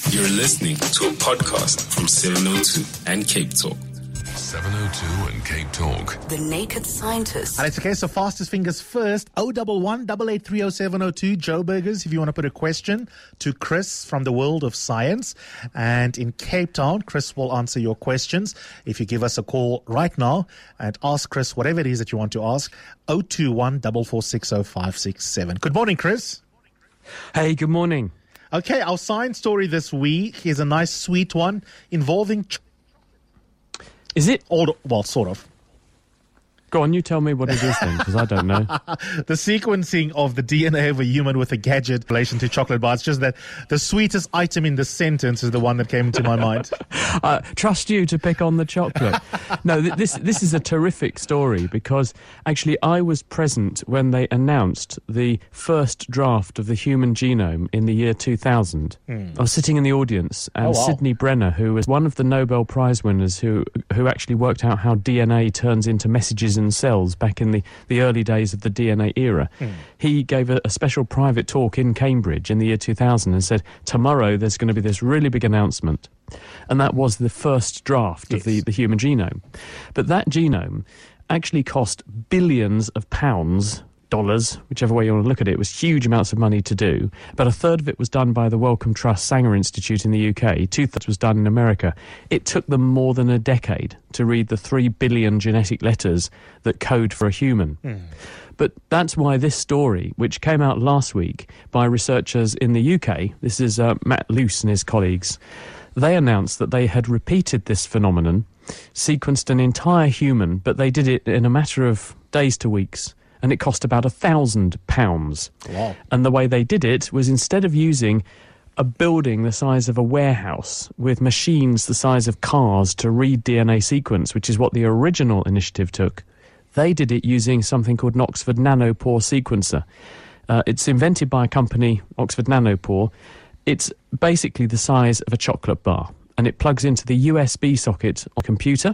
You're listening to a podcast from 702 and Cape Talk. 702 and Cape Talk. The Naked Scientist. And it's okay, so fastest fingers first. 011 8830702. Joe Burgers, if you want to put a question to Chris from the world of science. And in Cape Town, Chris will answer your questions. If you give us a call right now and ask Chris whatever it is that you want to ask, 021 446 0567. Good morning, Chris. Hey, good morning. Okay, our science story this week is a nice sweet one involving Is it? Well, sort of. Go on, you tell me what it is then, because I don't know. The sequencing of the DNA of a human with a gadget in relation to chocolate bar. It's just that the sweetest item in the sentence is the one that came into my mind. Trust you to pick on the chocolate. No, this is a terrific story because actually I was present when they announced the first draft of the human genome in the year 2000. I was sitting in the audience and Sidney Brenner, who was one of the Nobel Prize winners who actually worked out how DNA turns into messages in cells back in the early days of the DNA era. He gave a special private talk in Cambridge in the year 2000 and said, tomorrow there's going to be this really big announcement. And that was the first draft of the human genome. But that genome actually cost billions of pounds, dollars, whichever way you want to look at it. It was huge amounts of money to do. About a third of it was done by the Wellcome Trust Sanger Institute in the UK. 2/3 was done in America. It took them more than a decade to read the 3 billion genetic letters that code for a human. But that's why this story, which came out last week by researchers in the UK, this is Matt Luce and his colleagues, they announced that they had repeated this phenomenon, sequenced an entire human, but they did it in a matter of days to weeks. And it cost about £1,000. Wow. And the way they did it was instead of using a building the size of a warehouse with machines the size of cars to read DNA sequence, which is what the original initiative took, they did it using something called an Oxford Nanopore sequencer. It's invented by a company, Oxford Nanopore. It's basically the size of a chocolate bar, and it plugs into the USB socket on a computer,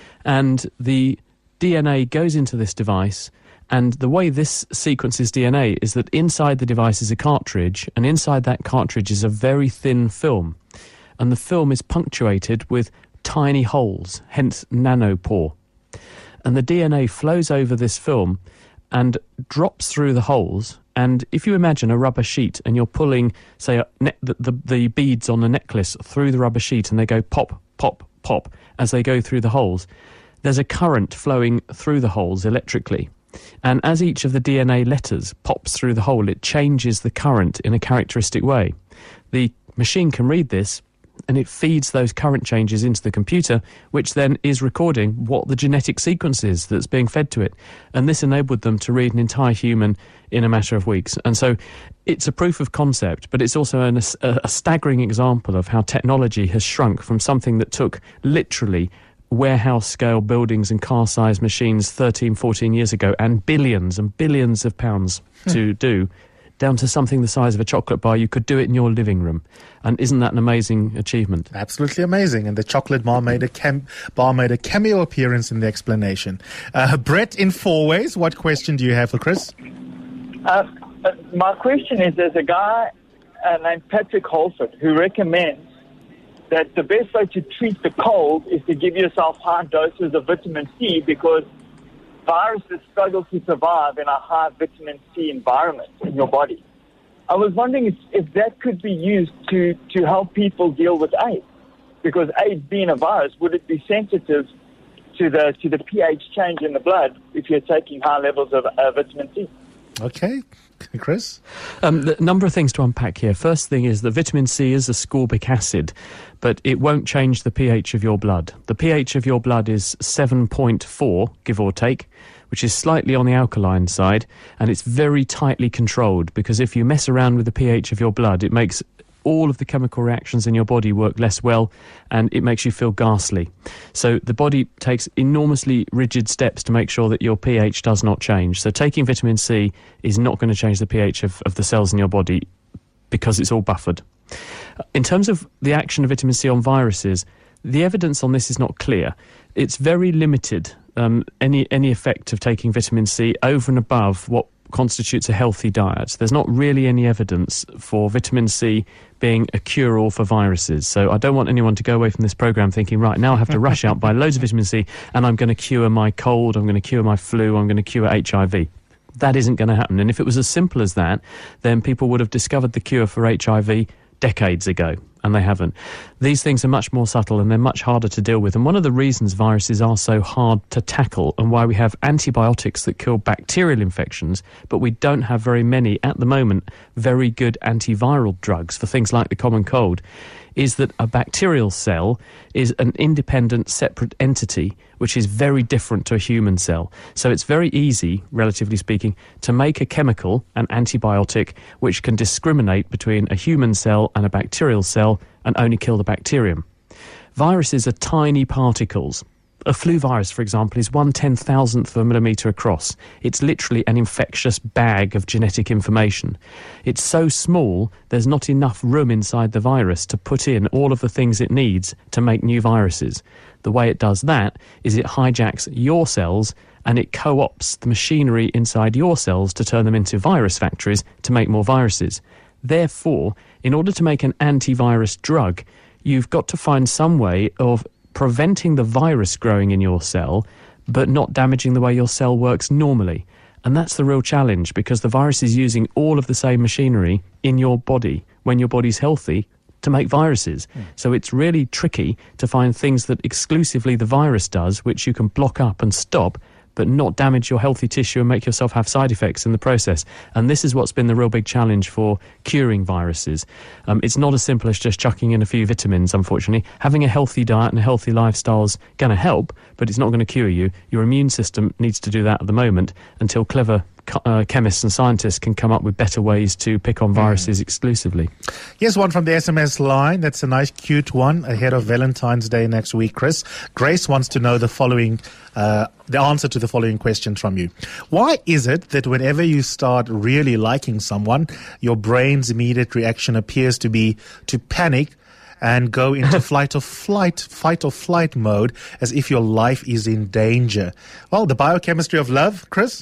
and the DNA goes into this device. And the way this sequences DNA is that inside the device is a cartridge, and inside that cartridge is a very thin film. And the film is punctuated with tiny holes, hence nanopore. And the DNA flows over this film and drops through the holes. And if you imagine a rubber sheet and you're pulling, say, the beads on a necklace through the rubber sheet, and they go pop, pop, pop as they go through the holes, there's a current flowing through the holes electrically. And as each of the DNA letters pops through the hole, it changes the current in a characteristic way. The machine can read this, and it feeds those current changes into the computer, which then is recording what the genetic sequence is that's being fed to it. And this enabled them to read an entire human in a matter of weeks. And so it's a proof of concept, but it's also a staggering example of how technology has shrunk from something that took literally warehouse-scale buildings and car-sized machines 13, 14 years ago and billions of pounds to do, down to something the size of a chocolate bar. You could do it in your living room. And isn't that an amazing achievement? Absolutely amazing. And the chocolate bar made a cameo appearance in the explanation. Brett in Four Ways, what question do you have for Chris? My question is, there's a guy named Patrick Holford who recommends that the best way to treat the cold is to give yourself high doses of vitamin C because viruses struggle to survive in a high vitamin C environment in your body. I was wondering if that could be used to help people deal with AIDS. Because AIDS being a virus, would it be sensitive to the pH change in the blood if you're taking high levels of vitamin C? Okay. Chris? A number of things to unpack here. First thing is that vitamin C is ascorbic acid, but it won't change the pH of your blood. The pH of your blood is 7.4, give or take, which is slightly on the alkaline side, and it's very tightly controlled because if you mess around with the pH of your blood, it makes all of the chemical reactions in your body work less well, and it makes you feel ghastly. So the body takes enormously rigid steps to make sure that your pH does not change. So taking vitamin C is not going to change the pH of the cells in your body because it's all buffered. In terms of the action of vitamin C on viruses, the evidence on this is not clear. It's very limited, any effect of taking vitamin C over and above what constitutes a healthy diet. There's not really any evidence for vitamin C being a cure-all for viruses. So I don't want anyone to go away from this programme thinking, right, now I have to rush out, buy loads of vitamin C, and I'm going to cure my cold, I'm going to cure my flu, I'm going to cure HIV. That isn't going to happen. And if it was as simple as that, then people would have discovered the cure for HIV decades ago, and they haven't. These things are much more subtle and they're much harder to deal with. And one of the reasons viruses are so hard to tackle and why we have antibiotics that kill bacterial infections, but we don't have very many, at the moment, very good antiviral drugs for things like the common cold, is that a bacterial cell is an independent, separate entity which is very different to a human cell. So it's very easy, relatively speaking, to make a chemical, an antibiotic, which can discriminate between a human cell and a bacterial cell and only kill the bacterium. Viruses are tiny particles. A flu virus, for example, is 1/10,000th of a millimetre across. It's literally an infectious bag of genetic information. It's so small, there's not enough room inside the virus to put in all of the things it needs to make new viruses. The way it does that is it hijacks your cells and it co-opts the machinery inside your cells to turn them into virus factories to make more viruses. Therefore, in order to make an antivirus drug, you've got to find some way of preventing the virus growing in your cell, but not damaging the way your cell works normally. And that's the real challenge, because the virus is using all of the same machinery in your body when your body's healthy to make viruses. So it's really tricky to find things that exclusively the virus does, which you can block up and stop, but not damage your healthy tissue and make yourself have side effects in the process. And this is what's been the real big challenge for curing viruses. It's not as simple as just chucking in a few vitamins, unfortunately. Having a healthy diet and a healthy lifestyle is going to help, but it's not going to cure you. Your immune system needs to do that at the moment until clever chemists and scientists can come up with better ways to pick on viruses exclusively. Here's one from the SMS line. That's a nice, cute one ahead of Valentine's Day next week, Chris. Grace wants to know the following, the answer to the following question from you. Why is it that whenever you start really liking someone, your brain's immediate reaction appears to be to panic and go into fight or flight mode as if your life is in danger? Well, the biochemistry of love, Chris?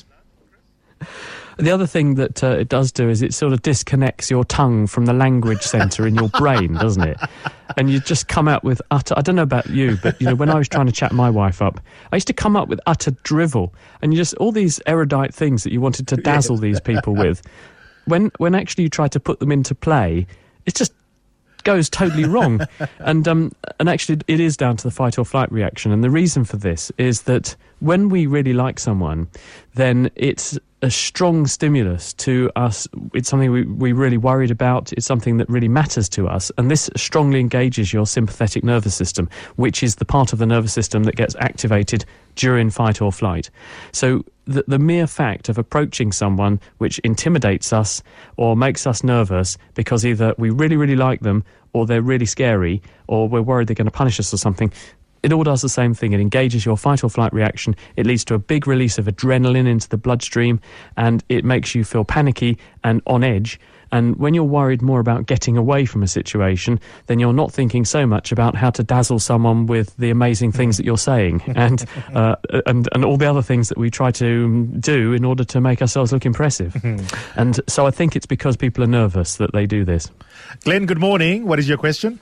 The other thing that it does do is it sort of disconnects your tongue from the language centre in your brain, doesn't it? And you just come out with utter... I don't know about you, but, you know, when I was trying to chat my wife up, I used to come up with utter drivel. And you just... all these erudite things that you wanted to dazzle these people with, when actually you try to put them into play, it just goes totally wrong. And actually it is down to the fight or flight reaction. And the reason for this is that when we really like someone, then it's a strong stimulus to us. It's something we really worried about. It's something that really matters to us. And this strongly engages your sympathetic nervous system, which is the part of the nervous system that gets activated during fight or flight. So the mere fact of approaching someone which intimidates us or makes us nervous because either we really, really like them or they're really scary or we're worried they're going to punish us or something, it all does the same thing. It engages your fight or flight reaction. It leads to a big release of adrenaline into the bloodstream, and it makes you feel panicky and on edge. And when you're worried more about getting away from a situation, then you're not thinking so much about how to dazzle someone with the amazing things that you're saying and all the other things that we try to do in order to make ourselves look impressive. And so I think it's because people are nervous that they do this. Glenn, good morning. What is your question?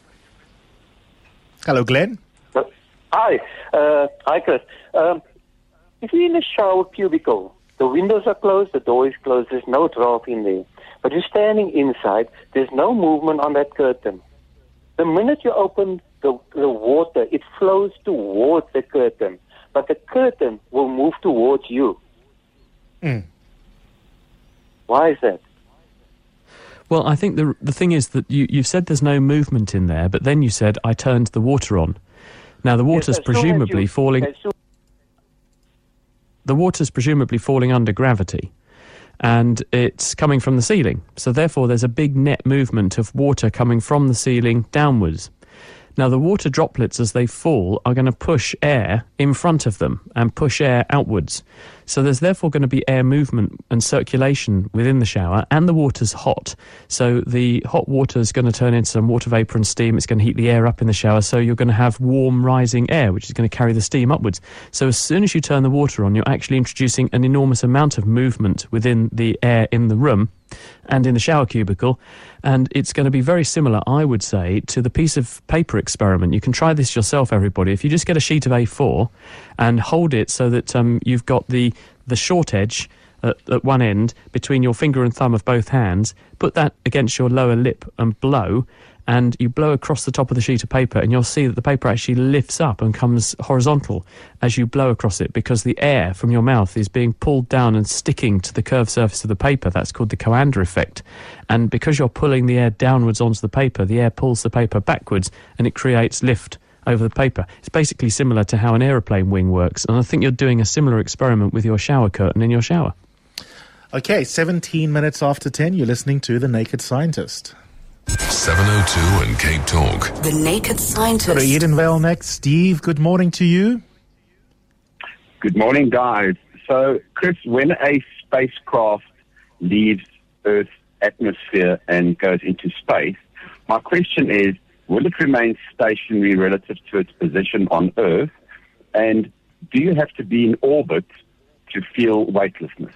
Hello, Glenn. Hi. Hi, Chris. If you're in a shower cubicle, the windows are closed, the door is closed, there's no draft in there. But you're standing inside, there's no movement on that curtain. The minute you open the water, it flows towards the curtain. But the curtain will move towards you. Why is that? Well, I think the thing is that you've said there's no movement in there, but then you said, I turned the water on. Now, the water's presumably falling... The water's presumably falling under gravity, and it's coming from the ceiling. So therefore, there's a big net movement of water coming from the ceiling downwards. Now, the water droplets, as they fall, are going to push air in front of them and push air outwards. So there's therefore going to be air movement and circulation within the shower, and the water's hot. So the hot water is going to turn into some water vapour and steam. It's going to heat the air up in the shower, so you're going to have warm rising air, which is going to carry the steam upwards. So as soon as you turn the water on, you're actually introducing an enormous amount of movement within the air in the room and in the shower cubicle, and it's going to be very similar, I would say, to the piece of paper experiment. You can try this yourself, everybody. If you just get a sheet of A4 and hold it so that you've got the short edge at one end between your finger and thumb of both hands, put that against your lower lip and blow, and you blow across the top of the sheet of paper, and you'll see that the paper actually lifts up and comes horizontal as you blow across it, because the air from your mouth is being pulled down and sticking to the curved surface of the paper. That's called the Coanda effect. And because you're pulling the air downwards onto the paper, the air pulls the paper backwards, and it creates lift over the paper. It's basically similar to how an aeroplane wing works, and I think you're doing a similar experiment with your shower curtain in your shower. Okay, 17 minutes after 10, you're listening to The Naked Scientist. 702 and Cape Talk. The Naked Scientist. Go to Edenvale next. Steve, good morning to you. Good morning, guys. So, Chris, when a spacecraft leaves Earth's atmosphere and goes into space, my question is, will it remain stationary relative to its position on Earth? And do you have to be in orbit to feel weightlessness?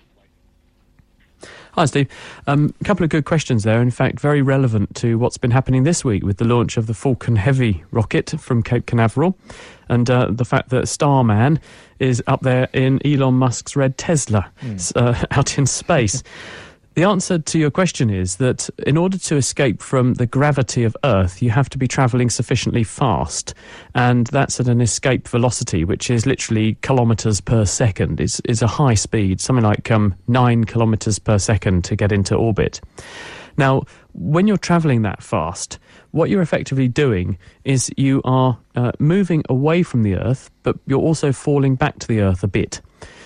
Hi, Steve. A couple of good questions there. In fact, very relevant to what's been happening this week with the launch of the Falcon Heavy rocket from Cape Canaveral, and the fact that Starman is up there in Elon Musk's red Tesla out in space. The answer to your question is that in order to escape from the gravity of Earth, you have to be travelling sufficiently fast, and that's at an escape velocity, which is literally kilometres per second. It's a high speed, something like 9 kilometres per second to get into orbit. Now, when you're travelling that fast, what you're effectively doing is you are moving away from the Earth, but you're also falling back to the Earth a bit.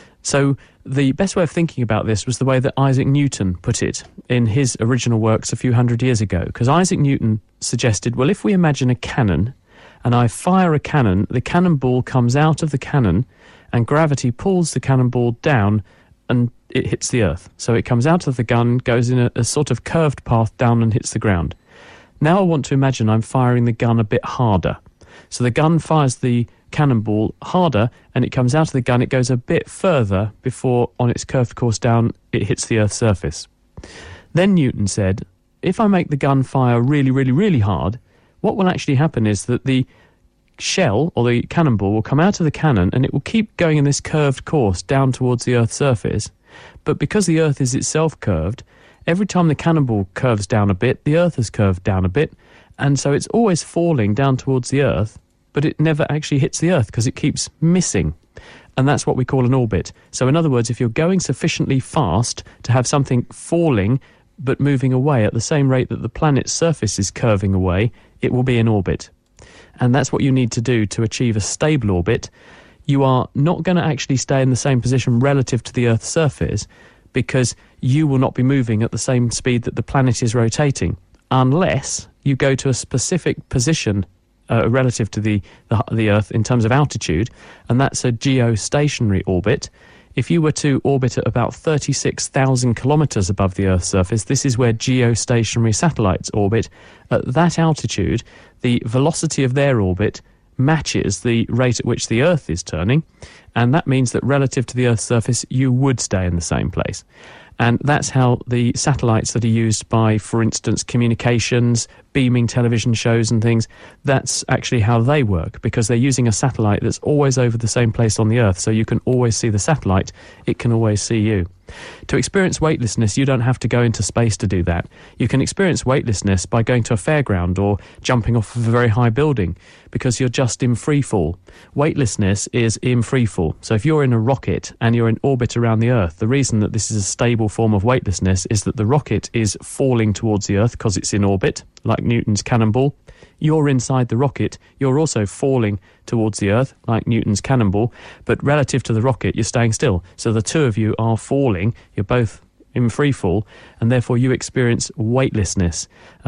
So the best way of thinking about this was the way that Isaac Newton put it in his original works a few hundred years ago. Because Isaac Newton suggested, well, if we imagine a cannon and I fire a cannon, the cannonball comes out of the cannon and gravity pulls the cannonball down and it hits the Earth. So it comes out of the gun, goes in a sort of curved path down and hits the ground. Now I want to imagine I'm firing the gun a bit harder. So the gun fires the cannonball harder and it comes out of the gun, it goes a bit further before on its curved course down it hits the Earth's surface. Then Newton said, if I make the gun fire really, really, really hard, what will actually happen is that the shell or the cannonball will come out of the cannon and it will keep going in this curved course down towards the Earth's surface. But because the Earth is itself curved, every time the cannonball curves down a bit, the Earth has curved down a bit, and so it's always falling down towards the Earth, but it never actually hits the Earth because it keeps missing. And that's what we call an orbit. So in other words, if you're going sufficiently fast to have something falling but moving away at the same rate that the planet's surface is curving away, it will be in orbit. And that's what you need to do to achieve a stable orbit. You are not going to actually stay in the same position relative to the Earth's surface because you will not be moving at the same speed that the planet is rotating unless you go to a specific position relative to the Earth in terms of altitude, and that's a geostationary orbit. If you were to orbit at about 36,000 kilometres above the Earth's surface, this is where geostationary satellites orbit. At that altitude, the velocity of their orbit matches the rate at which the Earth is turning, and that means that relative to the Earth's surface, you would stay in the same place. And that's how the satellites that are used by, for instance, communications, beaming television shows and things, that's actually how they work, because they're using a satellite that's always over the same place on the Earth, so you can always see the satellite, it can always see you. To experience weightlessness, you don't have to go into space to do that. You can experience weightlessness by going to a fairground or jumping off of a very high building, because you're just in free fall. Weightlessness is in free fall. So if you're in a rocket and you're in orbit around the Earth, the reason that this is a stable form of weightlessness is that the rocket is falling towards the Earth because it's in orbit, like Newton's cannonball. You're inside the rocket, you're also falling towards the Earth, like Newton's cannonball, but relative to the rocket, you're staying still. So the two of you are falling, you're both in free fall, and therefore you experience weightlessness.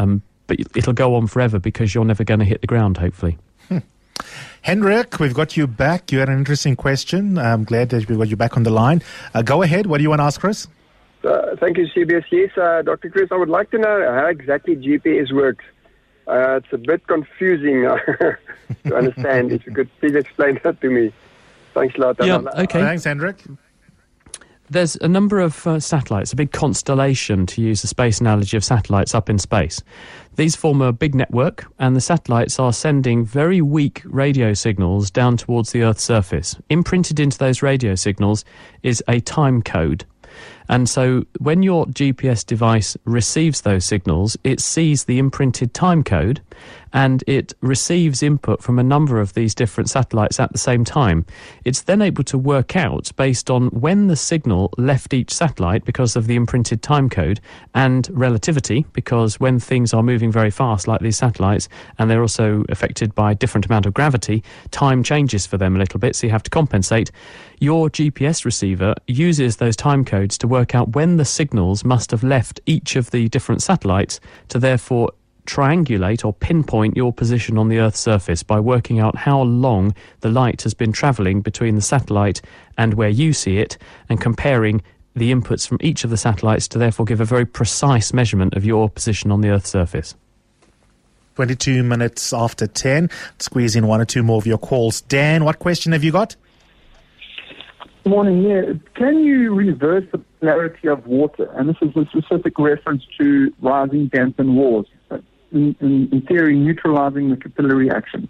but it'll go on forever because you're never going to hit the ground, hopefully. Henrik, we've got you back. You had an interesting question. I'm glad that we've got you back on the line. Go ahead. What do you want to ask, Chris? Thank you, CBS. Yes, Dr. Chris, I would like to know how exactly GPS works. It's a bit confusing to understand. If you could please explain that to me. Thanks a lot. Yeah, okay. Thanks, Henrik. There's a number of satellites, a big constellation, to use the space analogy of satellites up in space. These form a big network, and the satellites are sending very weak radio signals down towards the Earth's surface. Imprinted into those radio signals is a time code. And so when your GPS device receives those signals, it sees the imprinted time code and it receives input from a number of these different satellites at the same time. It's then able to work out, based on when the signal left each satellite because of the imprinted time code, and relativity, because when things are moving very fast like these satellites, and they're also affected by a different amount of gravity, time changes for them a little bit, so you have to compensate. Your GPS receiver uses those time codes to work out when the signals must have left each of the different satellites, to therefore triangulate or pinpoint your position on the Earth's surface by working out how long the light has been travelling between the satellite and where you see it, and comparing the inputs from each of the satellites to therefore give a very precise measurement of your position on the Earth's surface. 22 minutes after 10. Squeeze in one or two more of your calls. Dan, what question have you got? Good morning. Yeah, can you reverse the polarity of water? And this is a specific reference to rising dampened walls. In theory, neutralizing the capillary action.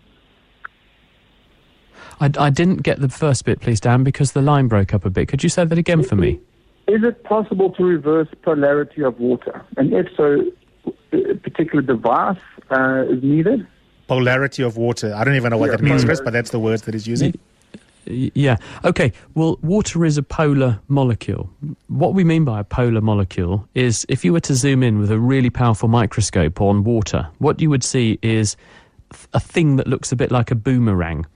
I didn't get the first bit, please, Dan, because the line broke up a bit. Could you say that again for me? Is it possible to reverse polarity of water? And if so, a particular device is needed? Polarity of water. I don't even know what that means, Chris, but that's the words that he's using. Yeah. Okay. Well, water is a polar molecule. What we mean by a polar molecule is, if you were to zoom in with a really powerful microscope on water, what you would see is a thing that looks a bit like a boomerang.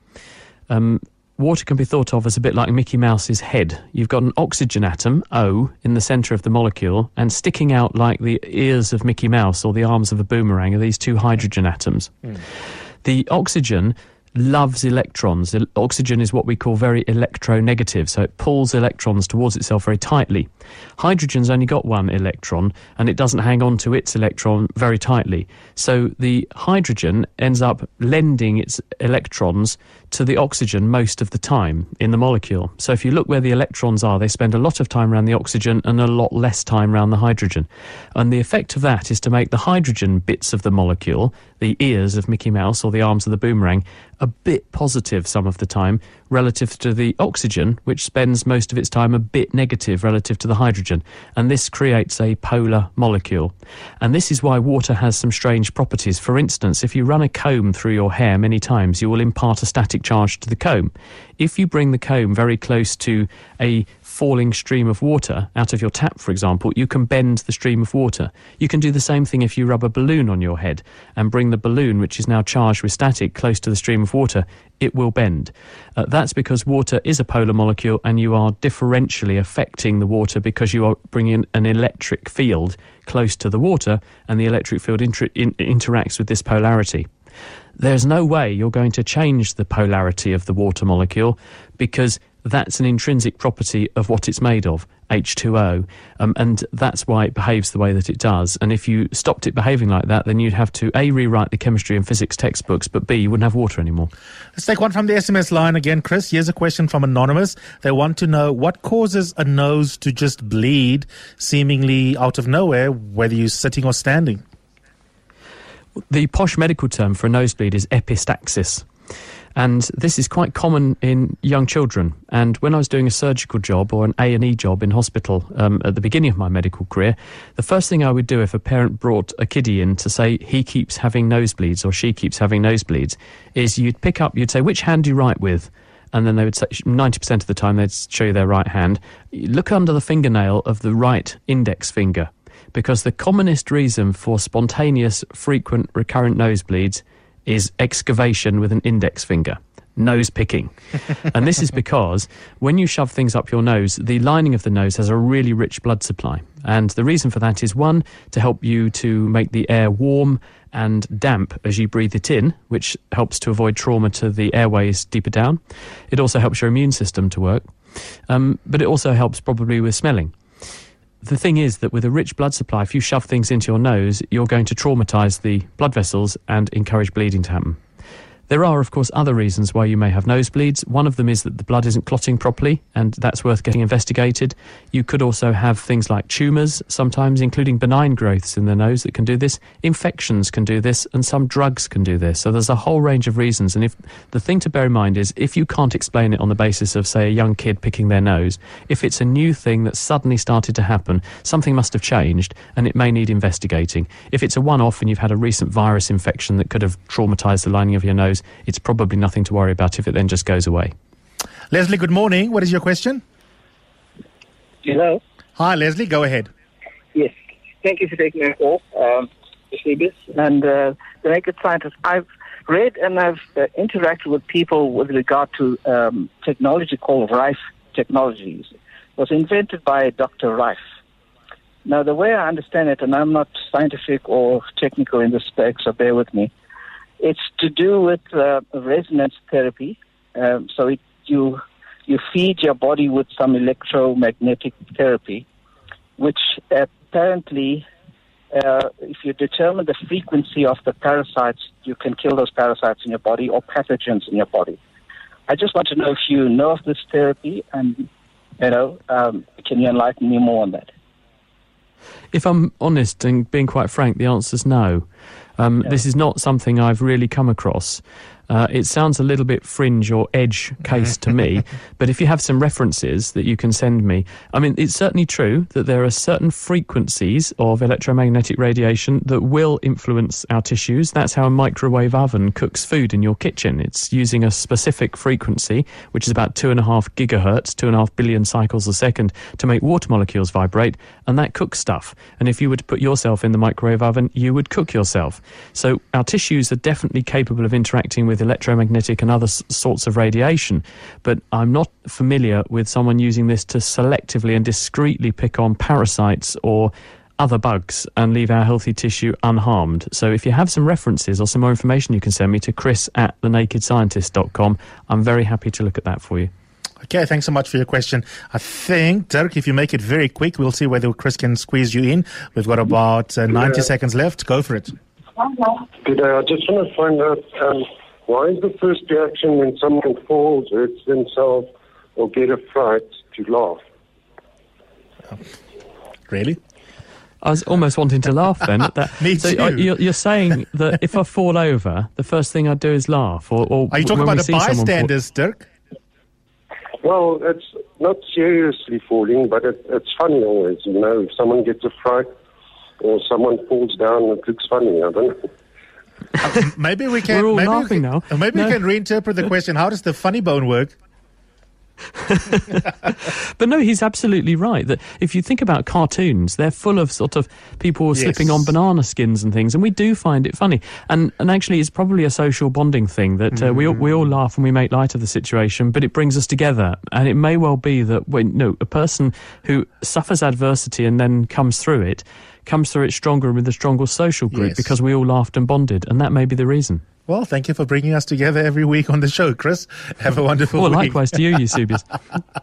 Water can be thought of as a bit like Mickey Mouse's head. You've got an oxygen atom, O, in the centre of the molecule, and sticking out like the ears of Mickey Mouse or the arms of a boomerang are these two hydrogen atoms. The oxygen loves electrons. Oxygen is what we call very electronegative, so it pulls electrons towards itself very tightly. Hydrogen's only got one electron, and it doesn't hang on to its electron very tightly. So the hydrogen ends up lending its electrons to the oxygen most of the time in the molecule. So if you look where the electrons are, they spend a lot of time around the oxygen and a lot less time around the hydrogen. And the effect of that is to make the hydrogen bits of the molecule, the ears of Mickey Mouse or the arms of the boomerang, a bit positive some of the time relative to the oxygen, which spends most of its time a bit negative relative to the hydrogen. And this creates a polar molecule. And this is why water has some strange properties. For instance, if you run a comb through your hair many times, you will impart a static charge to the comb. If you bring the comb very close to a falling stream of water out of your tap, for example, you can bend the stream of water. You can do the same thing if you rub a balloon on your head and bring the balloon, which is now charged with static, close to the stream of water. It will bend. That's because water is a polar molecule, and you are differentially affecting the water because you are bringing an electric field close to the water, and the electric field interacts with this polarity. There's no way you're going to change the polarity of the water molecule, because that's an intrinsic property of what it's made of, H2O, and that's why it behaves the way that it does. And if you stopped it behaving like that, then you'd have to A, rewrite the chemistry and physics textbooks, but B, you wouldn't have water anymore. Let's take one from the SMS line again, Chris. Here's a question from Anonymous. They want to know what causes a nose to just bleed seemingly out of nowhere, whether you're sitting or standing. The posh medical term for a nosebleed is epistaxis. And this is quite common in young children. And when I was doing a surgical job or an A&E job in hospital at the beginning of my medical career, the first thing I would do if a parent brought a kiddie in to say he keeps having nosebleeds or she keeps having nosebleeds is you'd say, which hand do you write with? And then they would say, 90% of the time they'd show you their right hand. Look under the fingernail of the right index finger, because the commonest reason for spontaneous, frequent, recurrent nosebleeds is excavation with an index finger. nose picking. And this is because when you shove things up your nose, the lining of the nose has a really rich blood supply. And the reason for that is, one, to help you to make the air warm and damp as you breathe it in, which helps to avoid trauma to the airways deeper down. It also helps your immune system to work. But it also helps probably with smelling. The thing is that with a rich blood supply, if you shove things into your nose, you're going to traumatise the blood vessels and encourage bleeding to happen. There are, of course, other reasons why you may have nosebleeds. One of them is that the blood isn't clotting properly, and that's worth getting investigated. You could also have things like tumours, sometimes including benign growths in the nose that can do this. Infections can do this, and some drugs can do this. So there's a whole range of reasons. And if the thing to bear in mind is, if you can't explain it on the basis of, say, a young kid picking their nose, if it's a new thing that suddenly started to happen, something must have changed, and it may need investigating. If it's a one-off and you've had a recent virus infection that could have traumatised the lining of your nose, it's probably nothing to worry about if it then just goes away. Leslie, good morning. What is your question? Hello. Hi, Leslie. Go ahead. Yes. Thank you for taking my call, Eusebius. And the Naked Scientist. I've read and I've interacted with people with regard to technology called Rife Technologies. It was invented by Dr. Rife. Now, the way I understand it, and I'm not scientific or technical in this spec, so bear with me, it's to do with resonance therapy. So you feed your body with some electromagnetic therapy, which apparently, if you determine the frequency of the parasites, you can kill those parasites in your body or pathogens in your body. I just want to know if you know of this therapy, and can you enlighten me more on that? If I'm honest and being quite frank, the answer's no. This is not something I've really come across. It sounds a little bit fringe or edge case to me, but if you have some references that you can send me, I mean, it's certainly true that there are certain frequencies of electromagnetic radiation that will influence our tissues. That's how a microwave oven cooks food in your kitchen. It's using a specific frequency, which is about 2.5 gigahertz, 2.5 billion cycles a second, to make water molecules vibrate, and that cooks stuff. And if you were to put yourself in the microwave oven, you would cook yourself. So our tissues are definitely capable of interacting with electromagnetic and other sorts of radiation, but I'm not familiar with someone using this to selectively and discreetly pick on parasites or other bugs and leave our healthy tissue unharmed. So if you have some references or some more information, you can send me to chris@thenakedscientist.com. I'm very happy to look at that for you. Okay, thanks so much for your question. I think, Dirk, if you make it very quick, we'll see whether Chris can squeeze you in. We've got about 90 seconds left. Go for it. Good day. I just want to find out, why is the first reaction when someone falls, hurts themselves, or get a fright to laugh? Really? I was almost wanting to laugh then at that. Me so too. You're saying that if I fall over, the first thing I do is laugh? Or are you talking about the bystanders, Dirk? Well, it's not seriously falling, but it's funny always, if someone gets a fright or someone falls down, it looks funny, I don't know. Maybe we can. We're all laughing now. Maybe we can reinterpret the question. How does the funny bone work? But no, he's absolutely right that if you think about cartoons, they're full of sort of people slipping on banana skins and things, and we do find it funny. And actually, it's probably a social bonding thing that we all laugh and we make light of the situation, but it brings us together. And it may well be that a person who suffers adversity and then comes through it stronger with a stronger social group because we all laughed and bonded, and that may be the reason. Well, thank you for bringing us together every week on the show, Chris. Have a wonderful week. Likewise to you, Eusebius.